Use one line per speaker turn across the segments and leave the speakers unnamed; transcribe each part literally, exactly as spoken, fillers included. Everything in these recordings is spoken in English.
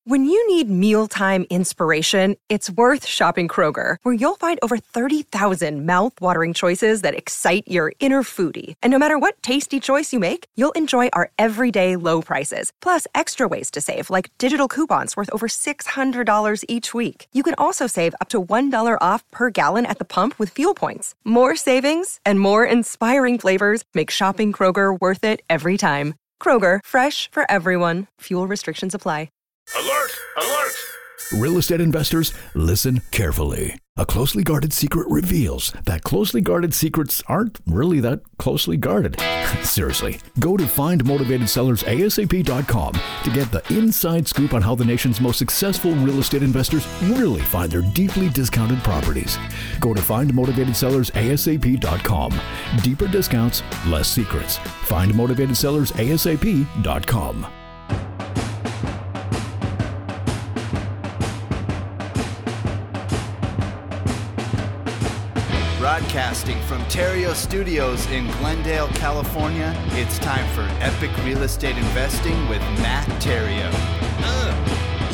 When you need mealtime inspiration, it's worth shopping Kroger, where you'll find over thirty thousand mouth-watering choices that excite your inner foodie. And no matter what tasty choice you make, you'll enjoy our everyday low prices, plus extra ways to save, like digital coupons worth over six hundred dollars each week. You can also save up to one dollar off per gallon at the pump with fuel points. More savings and more inspiring flavors make shopping Kroger worth it every time. Kroger, fresh for everyone. Fuel restrictions apply.
Alert! Alert!
Real estate investors, listen carefully. A closely guarded secret reveals that closely guarded secrets aren't really that closely guarded. Seriously, go to find motivated sellers A S A P dot com to get the inside scoop on how the nation's most successful real estate investors really find their deeply discounted properties. Go to find motivated sellers A S A P dot com. Deeper discounts, less secrets. find motivated sellers A S A P dot com.
Broadcasting from Terrio Studios in Glendale, California, it's time for Epic Real Estate Investing with Matt Terrio.
Uh,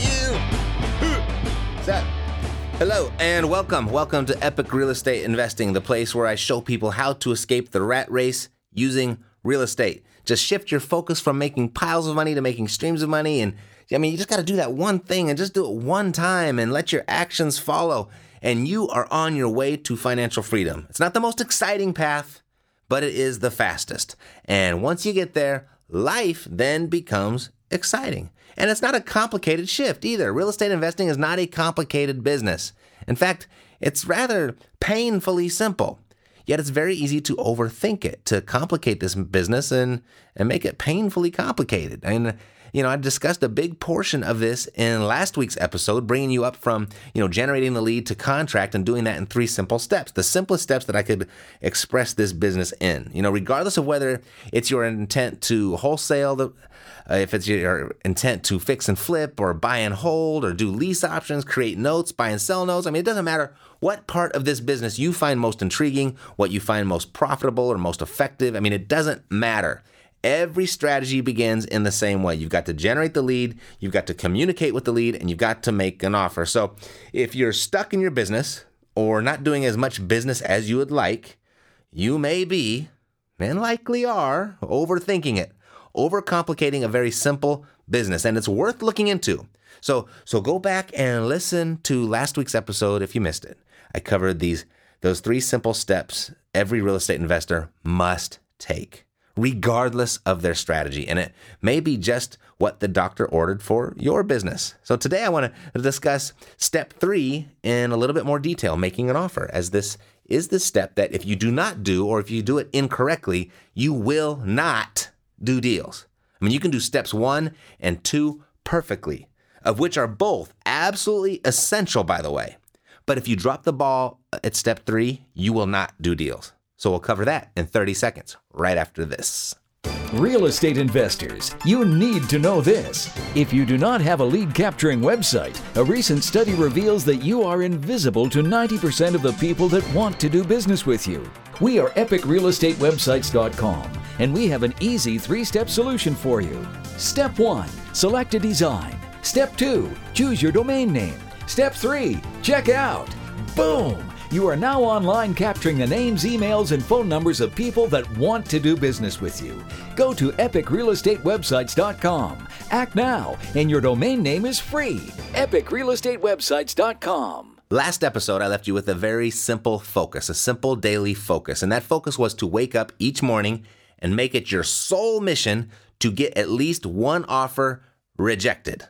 you. Set. Hello and welcome. Welcome to Epic Real Estate Investing, the place where I show people how to escape the rat race using real estate. Just shift your focus from making piles of money to making streams of money. And I mean, you just got to do that one thing and just do it one time and let your actions follow. And you are on your way to financial freedom. It's not the most exciting path, but it is the fastest. And once you get there, life then becomes exciting. And it's not a complicated shift either. Real estate investing is not a complicated business. In fact, it's rather painfully simple. Yet it's very easy to overthink it, to complicate this business and, and make it painfully complicated. And You know, I discussed a big portion of this in last week's episode, bringing you up from, you know, generating the lead to contract and doing that in three simple steps, the simplest steps that I could express this business in. You know, regardless of whether it's your intent to wholesale, the, uh, if it's your intent to fix and flip or buy and hold or do lease options, create notes, buy and sell notes. I mean, it doesn't matter what part of this business you find most intriguing, what you find most profitable or most effective. I mean, it doesn't matter. Every strategy begins in the same way. You've got to generate the lead, you've got to communicate with the lead, and you've got to make an offer. So if you're stuck in your business or not doing as much business as you would like, you may be, and likely are, overthinking it, overcomplicating a very simple business, and it's worth looking into. So so go back and listen to last week's episode if you missed it. I covered these those three simple steps every real estate investor must take, regardless of their strategy. And it may be just what the doctor ordered for your business. So today I want to discuss step three in a little bit more detail, making an offer, as this is the step that if you do not do, or if you do it incorrectly, you will not do deals. I mean, you can do steps one and two perfectly, of which are both absolutely essential, by the way. But if you drop the ball at step three, you will not do deals. So we'll cover that in thirty seconds, right after this.
Real estate investors, you need to know this. If you do not have a lead capturing website, a recent study reveals that you are invisible to ninety percent of the people that want to do business with you. We are epic real estate websites dot com, and we have an easy three-step solution for you. Step one, select a design. Step two, choose your domain name. Step three, check out. Boom! You are now online capturing the names, emails, and phone numbers of people that want to do business with you. Go to epic real estate websites dot com. Act now, and your domain name is free. epic real estate websites dot com.
Last episode, I left you with a very simple focus, a simple daily focus. And that focus was to wake up each morning and make it your sole mission to get at least one offer rejected.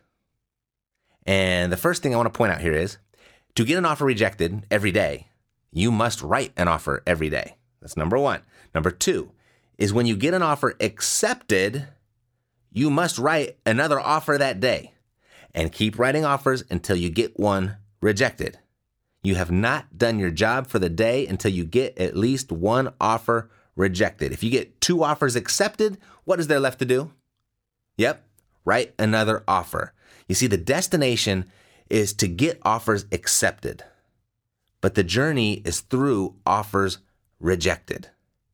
And the first thing I want to point out here is, to get an offer rejected every day, you must write an offer every day. That's number one. Number two is when you get an offer accepted, you must write another offer that day and keep writing offers until you get one rejected. You have not done your job for the day until you get at least one offer rejected. If you get two offers accepted, what is there left to do? Yep, write another offer. You see, the destination is to get offers accepted, but the journey is through offers rejected.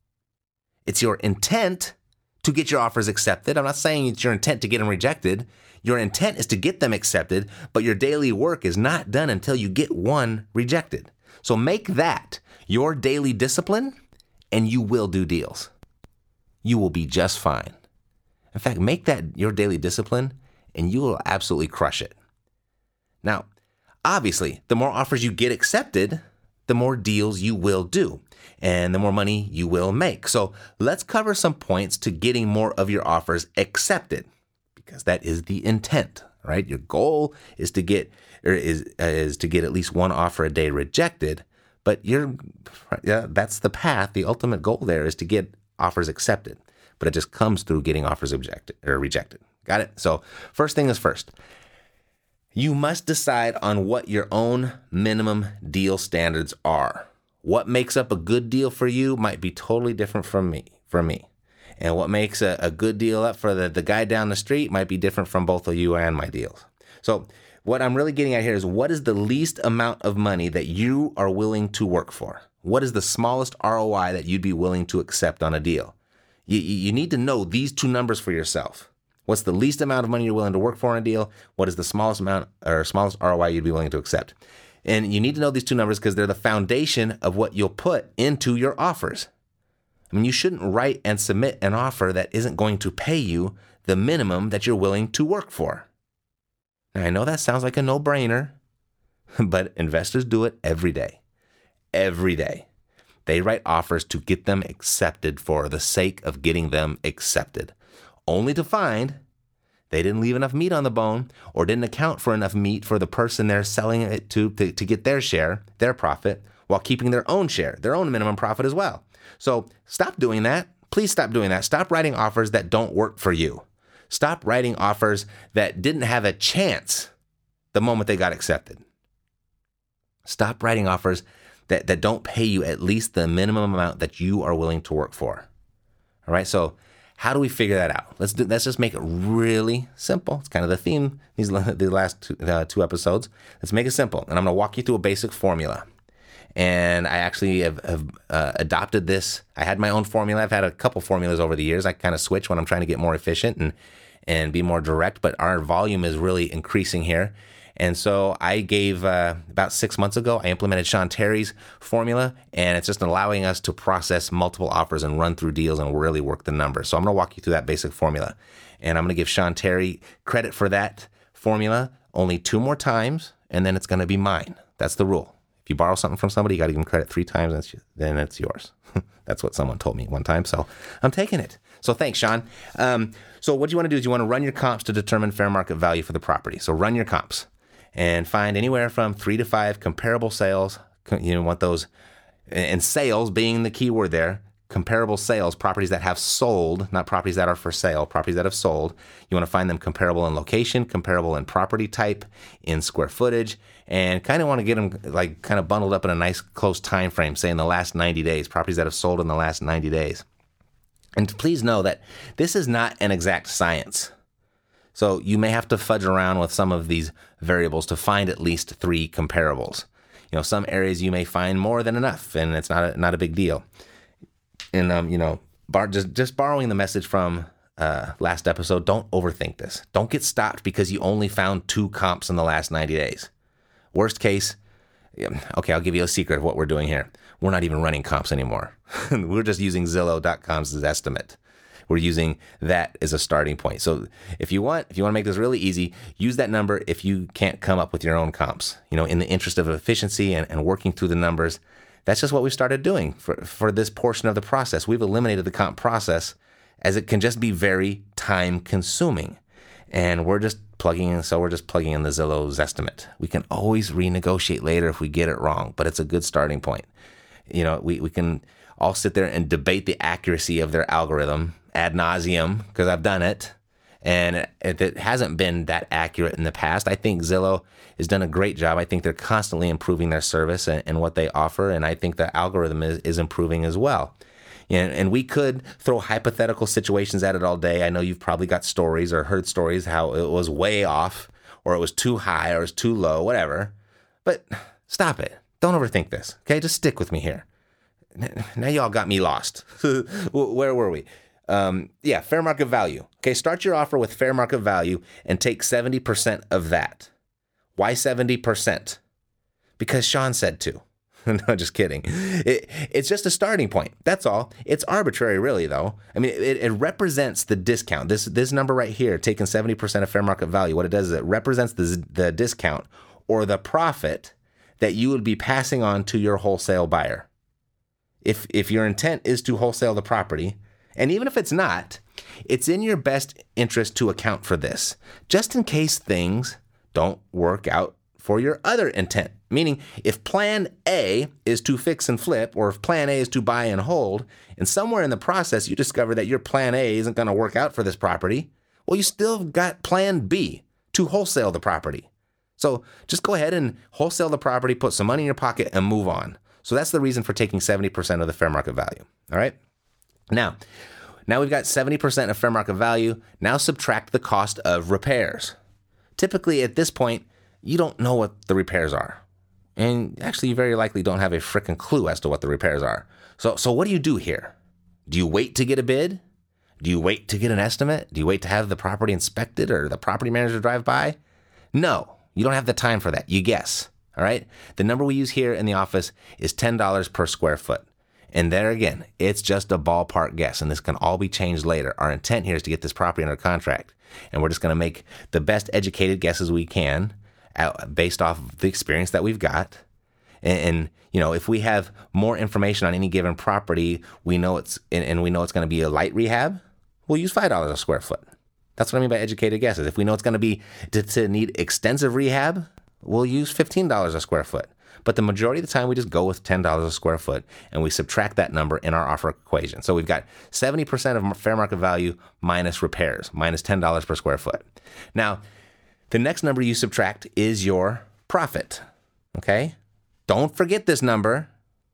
It's your intent to get your offers accepted. I'm not saying it's your intent to get them rejected. your intent is to get them accepted, but your daily work is not done until you get one rejected. So make that your daily discipline, and you will do deals. You will be just fine. In fact, make that your daily discipline, and you will absolutely crush it. Now, obviously, the more offers you get accepted, the more deals you will do, and the more money you will make. So let's cover some points to getting more of your offers accepted, because that is the intent, right? Your goal is to get or is uh, is to get at least one offer a day rejected, but you're yeah, that's the path. The ultimate goal there is to get offers accepted, but it just comes through getting offers objected or rejected. Got it? So first thing is first. You must decide on what your own minimum deal standards are. What makes up a good deal for you might be totally different from me, from me. And what makes a, a good deal up for the, the guy down the street might be different from both of you and my deals. So what I'm really getting at here is, what is the least amount of money that you are willing to work for? What is the smallest R O I that you'd be willing to accept on a deal? You, you need to know these two numbers for yourself. What's the least amount of money you're willing to work for on a deal? What is the smallest amount or smallest R O I you'd be willing to accept? And you need to know these two numbers because they're the foundation of what you'll put into your offers. I mean, you shouldn't write and submit an offer that isn't going to pay you the minimum that you're willing to work for. Now, I know that sounds like a no-brainer, but investors do it every day. Every day. They write offers to get them accepted for the sake of getting them accepted, only to find they didn't leave enough meat on the bone or didn't account for enough meat for the person they're selling it to, to to get their share, their profit, while keeping their own share, their own minimum profit as well. So stop doing that. Please stop doing that. Stop writing offers that don't work for you. Stop writing offers that didn't have a chance the moment they got accepted. Stop writing offers that, that don't pay you at least the minimum amount that you are willing to work for. All right, so how do we figure that out? Let's do, let's just make it really simple. It's kind of the theme these the last two, uh, two episodes. Let's make it simple, and I'm going to walk you through a basic formula. And I actually have, have uh, adopted this. I had my own formula. I've had a couple formulas over the years. I kind of switch when I'm trying to get more efficient and and be more direct. But our volume is really increasing here. And so I gave, uh, about six months ago, I implemented Sean Terry's formula, and it's just allowing us to process multiple offers and run through deals and really work the numbers. So I'm going to walk you through that basic formula. And I'm going to give Sean Terry credit for that formula only two more times, and then it's going to be mine. That's the rule. If you borrow something from somebody, you got to give them credit three times, and it's, then it's yours. That's what someone told me one time, so I'm taking it. So thanks, Sean. Um, so what you want to do is you want to run your comps to determine fair market value for the property. So run your comps and find anywhere from three to five comparable sales. You know, want those, and sales being the key word there, comparable sales, properties that have sold, not properties that are for sale, properties that have sold. You want to find them comparable in location, comparable in property type, in square footage, and kind of want to get them like kind of bundled up in a nice close time frame, say in the last ninety days, properties that have sold in the last ninety days. And please know that this is not an exact science. So you may have to fudge around with some of these variables to find at least three comparables. You know, some areas you may find more than enough, and it's not a, not a big deal. And, um, you know, bar, just, just borrowing the message from uh, last episode, don't overthink this. Don't get stopped because you only found two comps in the last ninety days. Worst case, okay, I'll give you a secret of what we're doing here. We're not even running comps anymore. We're just using Zillow dot com's estimate. We're using that as a starting point. So if you want, if you want to make this really easy, use that number if you can't come up with your own comps. You know, in the interest of efficiency and, and working through the numbers, that's just what we started doing for, for this portion of the process. We've eliminated the comp process as it can just be very time consuming. And we're just plugging in, so we're just plugging in the Zillow's estimate. We can always renegotiate later if we get it wrong, but it's a good starting point. You know, we, we can all sit there and debate the accuracy of their algorithm ad nauseum, because I've done it, and if it hasn't been that accurate in the past, I think Zillow has done a great job. I think they're constantly improving their service and, and what they offer, and I think the algorithm is, is improving as well. And, and we could throw hypothetical situations at it all day. I know you've probably got stories or heard stories how it was way off, or it was too high, or it was too low, whatever. But stop it. Don't overthink this, okay? Just stick with me here. Now y'all got me lost. Where were we? Um, yeah, fair market value. Okay, start your offer with fair market value and take seventy percent of that. Why seventy percent? Because Sean said to. No, just kidding. It, it's just a starting point. That's all. It's arbitrary, really, though. I mean, it, it represents the discount. This this number right here, taking seventy percent of fair market value, what it does is it represents the, the discount or the profit that you would be passing on to your wholesale buyer. If if your intent is to wholesale the property, and even if it's not, it's in your best interest to account for this, just in case things don't work out for your other intent. Meaning, if plan A is to fix and flip, or if plan A is to buy and hold, and somewhere in the process you discover that your plan A isn't going to work out for this property, well, you still got plan B to wholesale the property. So just go ahead and wholesale the property, put some money in your pocket, and move on. So that's the reason for taking seventy percent of the fair market value. All right? Now, now we've got seventy percent of fair market value. Now subtract the cost of repairs. Typically, at this point, you don't know what the repairs are. And actually, you very likely don't have a frickin' clue as to what the repairs are. So, so what do you do here? Do you wait to get a bid? Do you wait to get an estimate? Do you wait to have the property inspected or the property manager drive by? No, you don't have the time for that. You guess, all right? The number we use here in the office is ten dollars per square foot. And there again, it's just a ballpark guess, and this can all be changed later. Our intent here is to get this property under contract, and we're just going to make the best educated guesses we can based off of the experience that we've got. And, and, you know, if we have more information on any given property, we know it's, and, and we know it's going to be a light rehab, we'll use five dollars a square foot. That's what I mean by educated guesses. If we know it's going to be to, to need extensive rehab, we'll use fifteen dollars a square foot. But the majority of the time, we just go with ten dollars a square foot, and we subtract that number in our offer equation. So we've got seventy percent of fair market value minus repairs, minus ten dollars per square foot. Now, the next number you subtract is your profit, okay? Don't forget this number.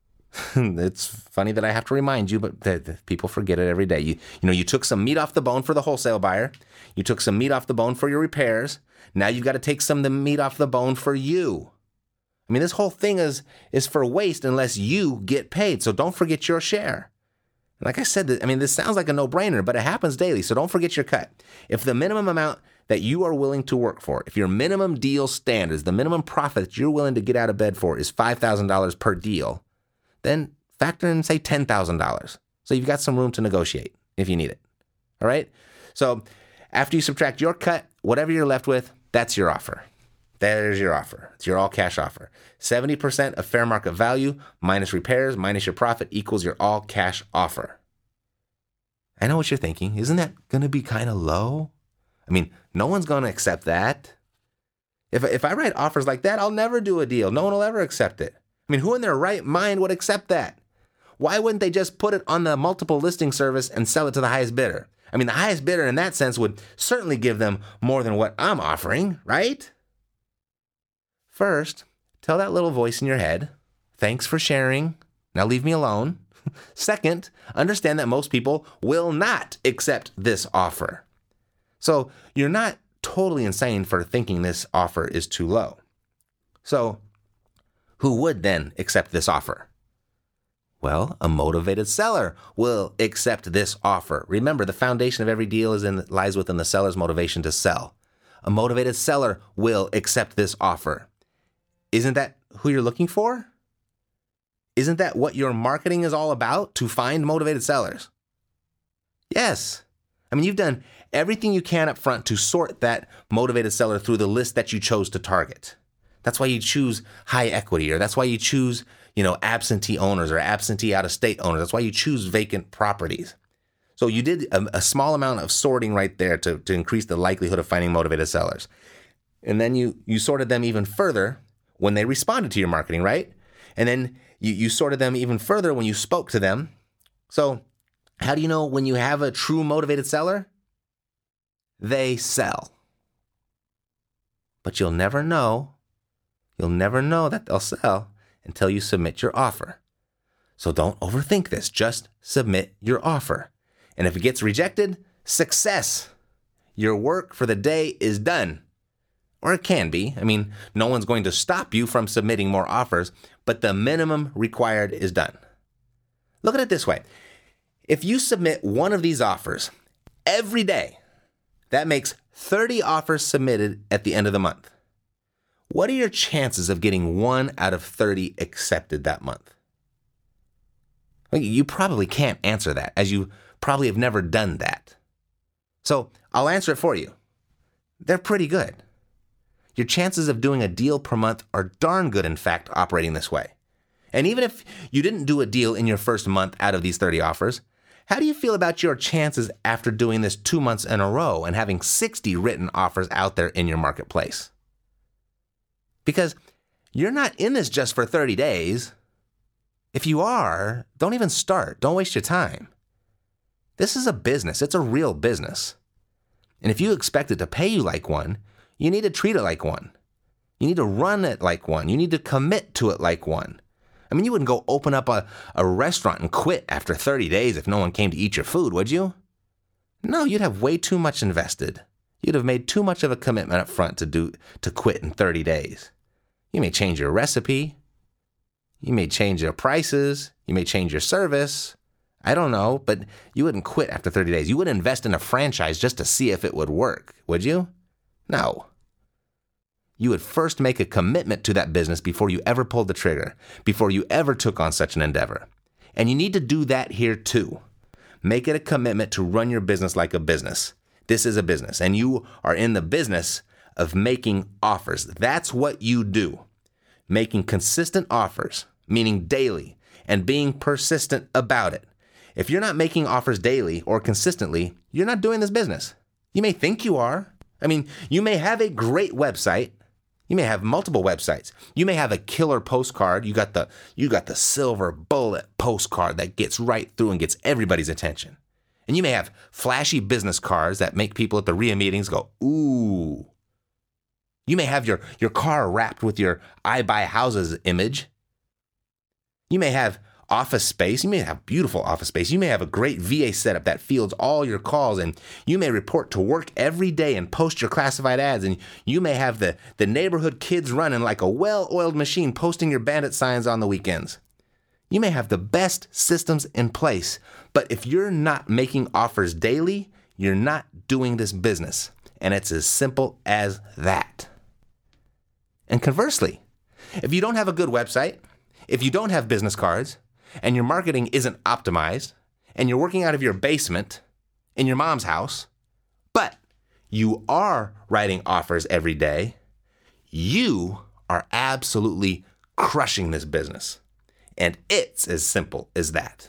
It's funny that I have to remind you, but the, the people forget it every day. You, you know, you took some meat off the bone for the wholesale buyer. You took some meat off the bone for your repairs. Now you've got to take some of the meat off the bone for you. I mean, this whole thing is, is for waste unless you get paid, so don't forget your share. Like I said, I mean, this sounds like a no-brainer, but it happens daily, so don't forget your cut. If the minimum amount that you are willing to work for, if your minimum deal standards, the minimum profit that you're willing to get out of bed for is five thousand dollars per deal, then factor in, say, ten thousand dollars. So you've got some room to negotiate if you need it. All right? So after you subtract your cut, whatever you're left with, that's your offer. There's your offer. It's your all-cash offer. seventy percent of fair market value minus repairs minus your profit equals your all-cash offer. I know what you're thinking. Isn't that going to be kind of low? I mean, no one's going to accept that. If, if I write offers like that, I'll never do a deal. No one will ever accept it. I mean, who in their right mind would accept that? Why wouldn't they just put it on the multiple listing service and sell it to the highest bidder? I mean, the highest bidder in that sense would certainly give them more than what I'm offering, right? First, tell that little voice in your head, thanks for sharing. Now leave me alone. Second, understand that most people will not accept this offer. So you're not totally insane for thinking this offer is too low. So who would then accept this offer? Well, a motivated seller will accept this offer. Remember, the foundation of every deal is in, lies within the seller's motivation to sell. A motivated seller will accept this offer. Isn't that who you're looking for? Isn't that what your marketing is all about, to find motivated sellers? Yes. I mean, you've done everything you can up front to sort that motivated seller through the list that you chose to target. That's why you choose high equity, or that's why you choose, you know, absentee owners or absentee out-of-state owners. That's why you choose vacant properties. So you did a, a small amount of sorting right there to, to increase the likelihood of finding motivated sellers. And then you you sorted them even further when they responded to your marketing, right? And then you, you sorted them even further when you spoke to them. So how do you know when you have a true motivated seller? They sell. But you'll never know, you'll never know that they'll sell until you submit your offer. So don't overthink this. Just submit your offer. And if it gets rejected, success. Your work for the day is done. Or it can be. I mean, no one's going to stop you from submitting more offers, but the minimum required is done. Look at it this way. If you submit one of these offers every day, that makes thirty offers submitted at the end of the month. What are your chances of getting one out of thirty accepted that month? Well, you probably can't answer that, as you probably have never done that. So I'll answer it for you. They're pretty good. Your chances of doing a deal per month are darn good, in fact, operating this way. And even if you didn't do a deal in your first month out of these thirty offers, how do you feel about your chances after doing this two months in a row and having sixty written offers out there in your marketplace? Because you're not in this just for thirty days. If you are, don't even start. Don't waste your time. This is a business. It's a real business. And if you expect it to pay you like one, you need to treat it like one. You need to run it like one. You need to commit to it like one. I mean, you wouldn't go open up a, a restaurant and quit after thirty days if no one came to eat your food, would you? No, you'd have way too much invested. You'd have made too much of a commitment up front to do to quit in thirty days. You may change your recipe. You may change your prices. You may change your service. I don't know, but you wouldn't quit after thirty days. You wouldn't invest in a franchise just to see if it would work, would you? No. You would first make a commitment to that business before you ever pulled the trigger, before you ever took on such an endeavor. And you need to do that here too. Make it a commitment to run your business like a business. This is a business, and you are in the business of making offers. That's what you do. Making consistent offers, meaning daily, and being persistent about it. If you're not making offers daily or consistently, you're not doing this business. You may think you are. I mean, you may have a great website. You may have multiple websites. You may have a killer postcard. You got the you got the silver bullet postcard that gets right through and gets everybody's attention. And you may have flashy business cards that make people at the R I A meetings go, ooh. You may have your, your car wrapped with your I buy houses image. You may have office space. You may have beautiful office space. You may have a great V A setup that fields all your calls, and you may report to work every day and post your classified ads, and you may have the, the neighborhood kids running like a well-oiled machine posting your bandit signs on the weekends. You may have the best systems in place, but if you're not making offers daily, you're not doing this business, and it's as simple as that. And conversely, if you don't have a good website, if you don't have business cards, and your marketing isn't optimized, and you're working out of your basement in your mom's house, but you are writing offers every day, you are absolutely crushing this business. And it's as simple as that.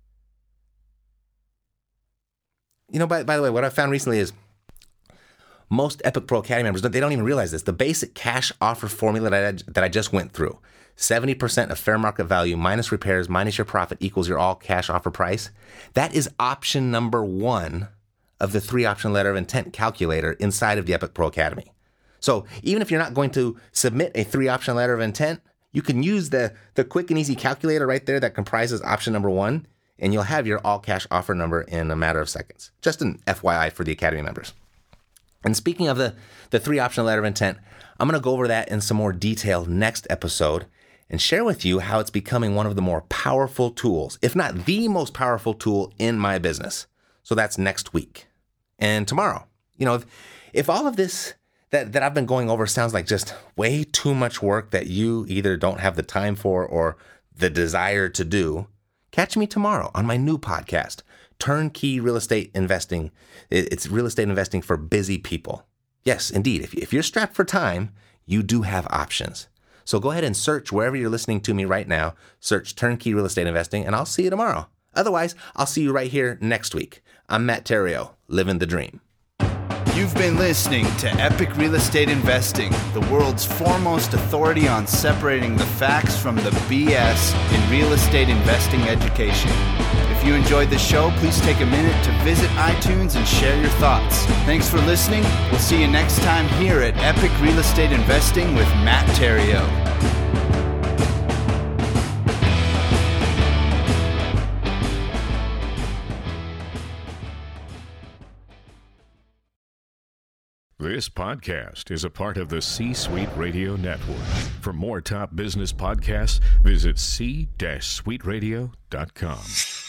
You know, by, by the way, what I found recently is most Epic Pro Academy members, they don't even realize this. The basic cash offer formula that I, that I just went through, seventy percent of fair market value minus repairs minus your profit equals your all cash offer price. That is option number one of the three option letter of intent calculator inside of the Epic Pro Academy. So even if you're not going to submit a three option letter of intent, you can use the, the quick and easy calculator right there that comprises option number one, and you'll have your all cash offer number in a matter of seconds. Just an F Y I for the Academy members. And speaking of the, the three option letter of intent, I'm going to go over that in some more detail next episode and share with you how it's becoming one of the more powerful tools, if not the most powerful tool in my business. So that's next week. And tomorrow, you know, if, if all of this that, that I've been going over sounds like just way too much work that you either don't have the time for or the desire to do, catch me tomorrow on my new podcast, Turnkey Real Estate Investing. It's real estate investing for busy people. Yes, indeed. If, if you're strapped for time, you do have options. So go ahead and search wherever you're listening to me right now. Search Turnkey Real Estate Investing, and I'll see you tomorrow. Otherwise, I'll see you right here next week. I'm Matt Theriault, living the dream.
You've been listening to Epic Real Estate Investing, the world's foremost authority on separating the facts from the B S in real estate investing education. If you enjoyed the show, please take a minute to visit iTunes and share your thoughts. Thanks for listening. We'll see you next time here at Epic Real Estate Investing with Matt Theriault.
This podcast is a part of the C-Suite Radio Network. For more top business podcasts, visit c suite radio dot com.